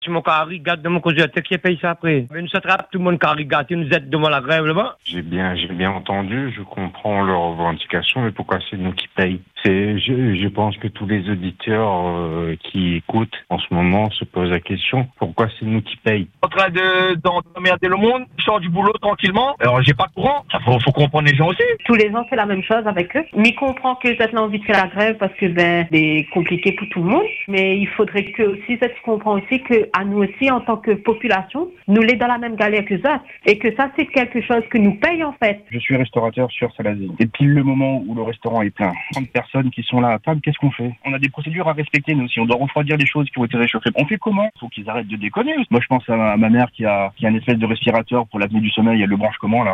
Si mon carré garde de mon côté, c'est qui paye ça après. Mais nous s'attrape tout le monde carré garde, nous êtes devant la grève là-bas. J'ai bien entendu, je comprends leurs revendications, mais pourquoi c'est nous qui payons? Je pense que tous les auditeurs qui écoutent en ce moment se posent la question, pourquoi c'est nous qui payons? En train d'emmerder le monde, je sors du boulot tranquillement, alors j'ai pas de courant, faut comprendre les gens aussi. Tous les ans, c'est la même chose avec eux. Mais comprend que cette envie de faire la grève parce que c'est compliqué pour tout le monde. Mais il faudrait que aussi, ça tu comprends aussi que à nous aussi, en tant que population, nous l'est dans la même galère que ça. Et que ça, c'est quelque chose que nous payons en fait. Je suis restaurateur sur Salazie. Et puis le moment où le restaurant est plein, 30 personnes qui sont là à table, qu'est-ce qu'on fait? On a des procédures à respecter, nous aussi. On doit refroidir les choses qui ont été réchauffées. On fait comment? Faut qu'ils arrêtent de déconner. Moi, je pense à ma mère qui a un espèce de respirateur pour l'apnée du sommeil. Elle le branche comment, là?